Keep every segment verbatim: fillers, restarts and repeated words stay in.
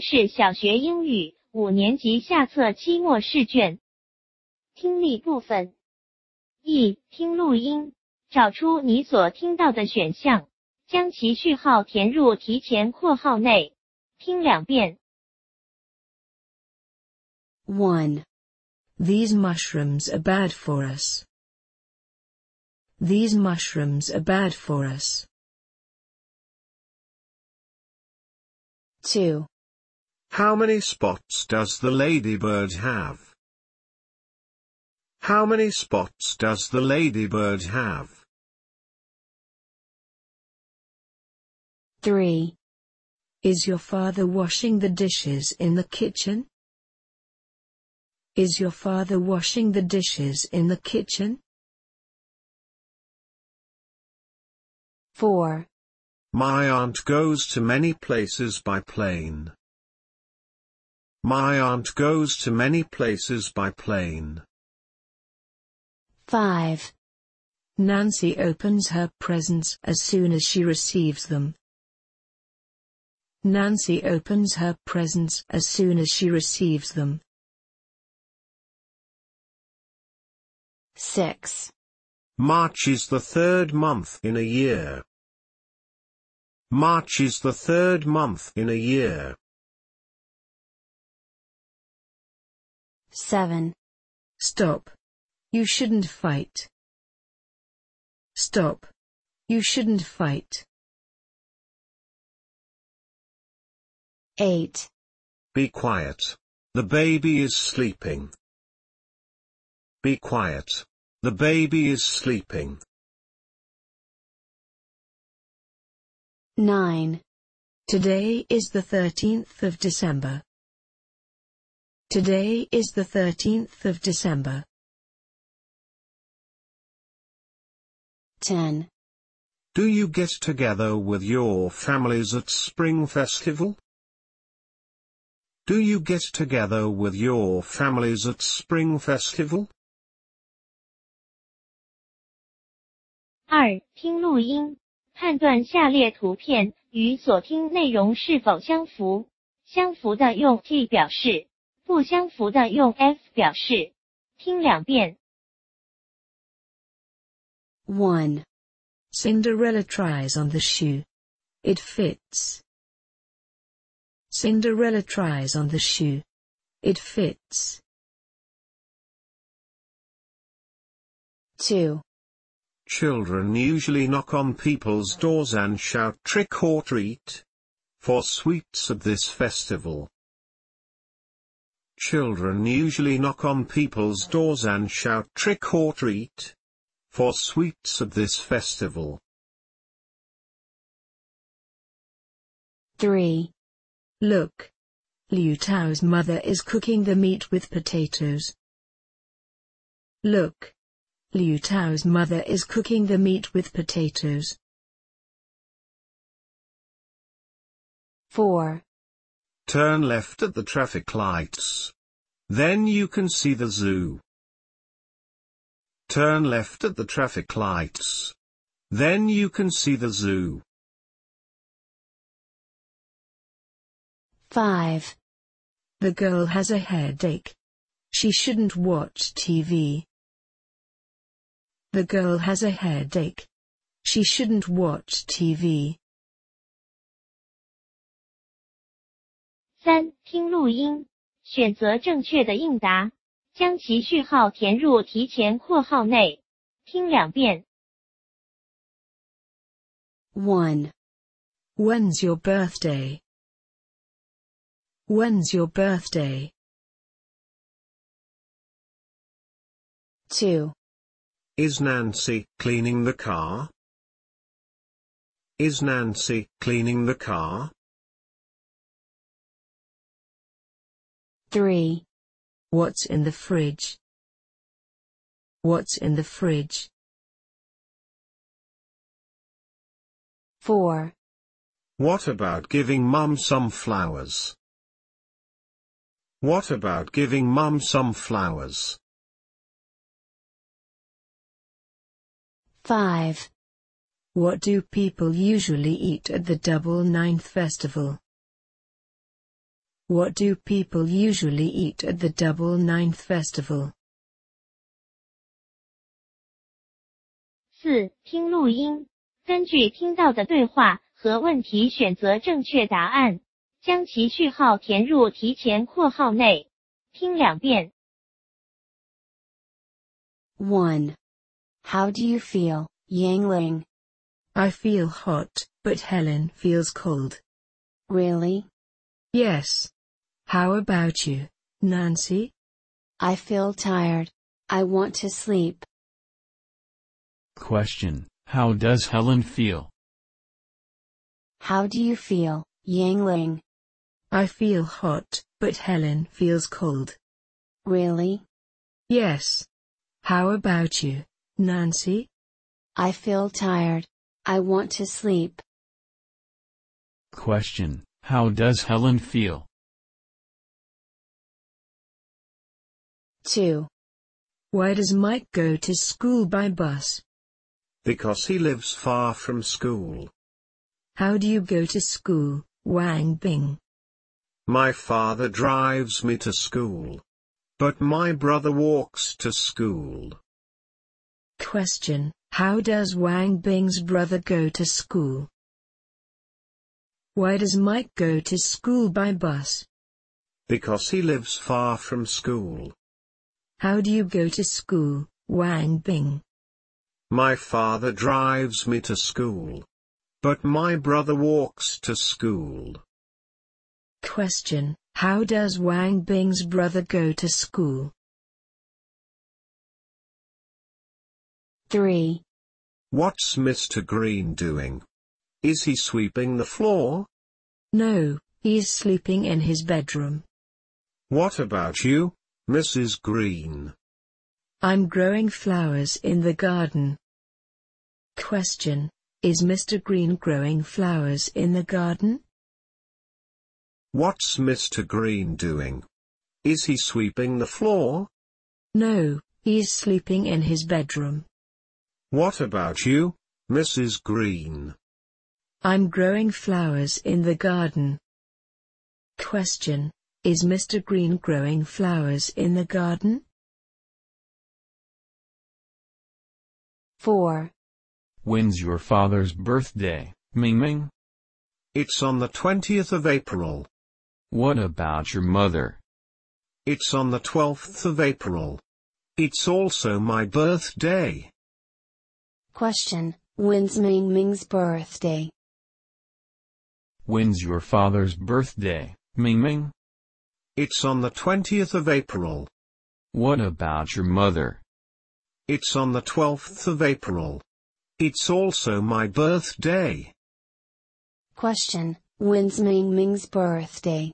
京市小学英语五年级下册期末试卷。听力部分。一、听录音，找出你所听到的选项，将其序号填入提前括号内。听两遍。 one. These mushrooms are bad for us. These mushrooms are bad for us. two. How many spots does the ladybird have? How many spots does the ladybird have? three. Is your father washing the dishes in the kitchen? Is your father washing the dishes in the kitchen? four. My aunt goes to many places by plane. My aunt goes to many places by plane. five. Nancy opens her presents as soon as she receives them. Nancy opens her presents as soon as she receives them. six. March is the third month in a year. March is the third month in a year. seven. Stop. You shouldn't fight. Stop. You shouldn't fight. eight. Be quiet. The baby is sleeping. Be quiet. The baby is sleeping. nine. Today is the thirteenth of December. Today is the thirteenth of December. ten. Do you get together with your families at Spring Festival? Do you get together with your families at Spring Festival? 二、听录音，判断下列图片与所听内容是否相符。相符的用 T 表示，不相符的用 F 表示。听两遍。 one. Cinderella tries on the shoe. It fits. Cinderella tries on the shoe. It fits. two. Children usually knock on people's doors and shout trick or treat for sweets at this festival. Children usually knock on people's doors and shout trick or treat for sweets at this festival. three. Look. Liu Tao's mother is cooking the meat with potatoes. Look. Liu Tao's mother is cooking the meat with potatoes. four. Turn left at the traffic lights. Then you can see the zoo. Turn left at the traffic lights. Then you can see the zoo. five. The girl has a headache. She shouldn't watch T V. The girl has a headache. She shouldn't watch T V. 三、听录音，选择正确的应答，将其序号填入提前括号内。听两遍。 one. When's your birthday? When's your birthday? two. Is Nancy cleaning the car? Is Nancy cleaning the car? three. What's in the fridge? What's in the fridge? four. What about giving Mum some flowers? What about giving Mum some flowers? five. What do people usually eat at the Double Ninth Festival? What do people usually eat at the Double Ninth Festival? 四、听录音，根据听到的对话和问题选择正确答案，将其序号填入题前括号内。听两遍。 one. How do you feel, Yangling? I feel hot, but Helen feels cold. Really? Yes. How about you, Nancy? I feel tired. I want to sleep. Question: How does Helen feel? How do you feel, Yangling? I feel hot, but Helen feels cold. Really? Yes. How about you, Nancy? I feel tired. I want to sleep. Question: How does Helen feel? two. Why does Mike go to school by bus? Because he lives far from school. How do you go to school, Wang Bing? My father drives me to school. But my brother walks to school. Question: How does Wang Bing's brother go to school? Why does Mike go to school by bus? Because he lives far from school. How do you go to school, Wang Bing? My father drives me to school. But my brother walks to school. Question: How does Wang Bing's brother go to school? three. What's Mister Green doing? Is he sweeping the floor? No, he's sleeping in his bedroom. What about you, Missus Green? I'm growing flowers in the garden. Question: Is Mister Green growing flowers in the garden? What's Mister Green doing? Is he sweeping the floor? No, he's sleeping in his bedroom. What about you, Missus Green? I'm growing flowers in the garden. Question: Is Mister Green growing flowers in the garden? four. When's your father's birthday, Ming Ming? It's on the twentieth of April. What about your mother? It's on the twelfth of April. It's also my birthday. Question: When's Ming Ming's birthday? When's your father's birthday, Ming Ming? It's on the twentieth of April. What about your mother? It's on the twelfth of April. It's also my birthday. Question: When's Ming Ming's birthday?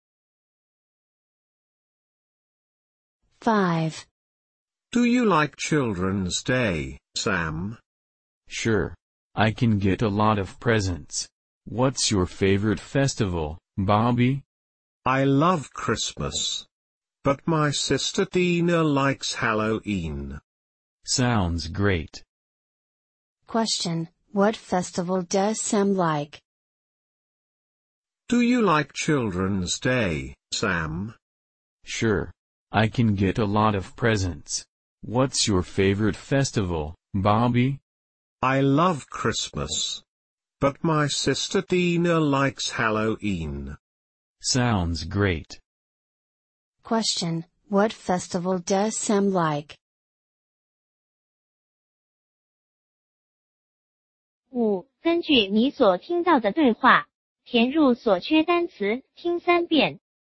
five. Do you like Children's Day, Sam? Sure. I can get a lot of presents. What's your favorite festival, Bobby? I love Christmas. But my sister Dina likes Halloween. Sounds great. Question: What festival does Sam like? Do you like Children's Day, Sam? Sure. I can get a lot of presents. What's your favorite festival, Bobby? I love Christmas. But my sister Dina likes Halloween. Sounds great. Question: What festival does Sam like? 五、根据你所听到的对话，填入所缺单词，听三遍。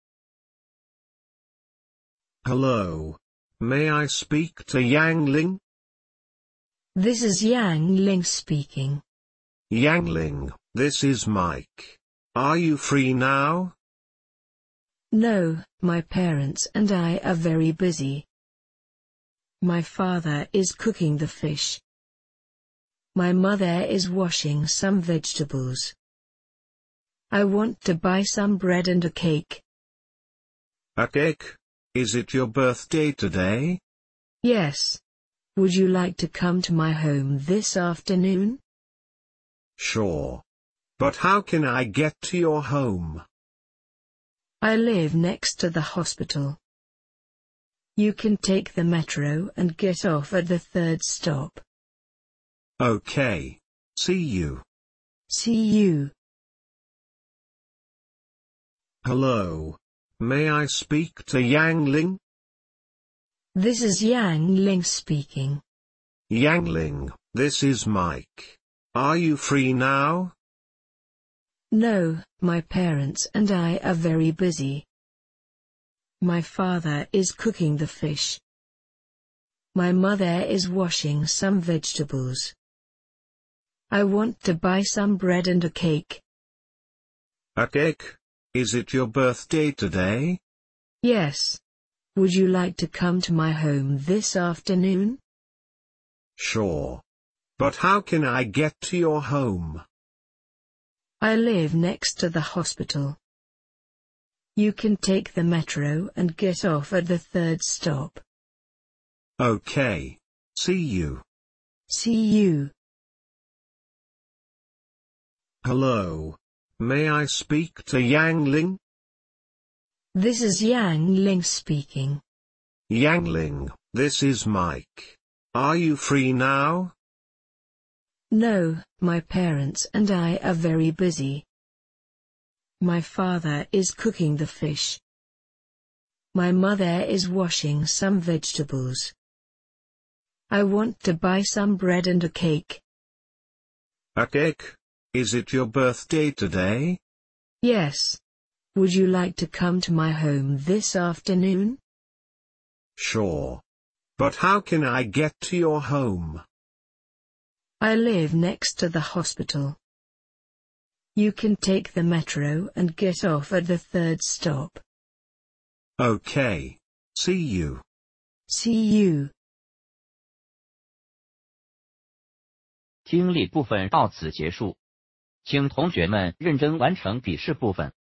Hello. May I speak to Yang Ling? This is Yang Ling speaking. Yang Ling, this is Mike. Are you free now? No, my parents and I are very busy. My father is cooking the fish. My mother is washing some vegetables. I want to buy some bread and a cake. A cake? Is it your birthday today? Yes. Would you like to come to my home this afternoon? Sure. But how can I get to your home? I live next to the hospital. You can take the metro and get off at the third stop. Okay. See you. See you. Hello. May I speak to Yang Ling? This is Yang Ling speaking. Yang Ling, this is Mike. Are you free now? No, my parents and I are very busy. My father is cooking the fish. My mother is washing some vegetables. I want to buy some bread and a cake. A cake? Is it your birthday today? Yes. Would you like to come to my home this afternoon? Sure. But how can I get to your home? I live next to the hospital. You can take the metro and get off at the third stop. Okay. See you. See you. Hello. May I speak to Yang Ling? This is Yang Ling speaking. Yang Ling, this is Mike. Are you free now? No, my parents and I are very busy. My father is cooking the fish. My mother is washing some vegetables. I want to buy some bread and a cake. A cake? Is it your birthday today? Yes. Would you like to come to my home this afternoon? Sure. But how can I get to your home? I live next to the hospital. You can take the metro and get off at the third stop. Okay. See you. See you. 听力部分到此结束，请同学们认真完成笔试部分。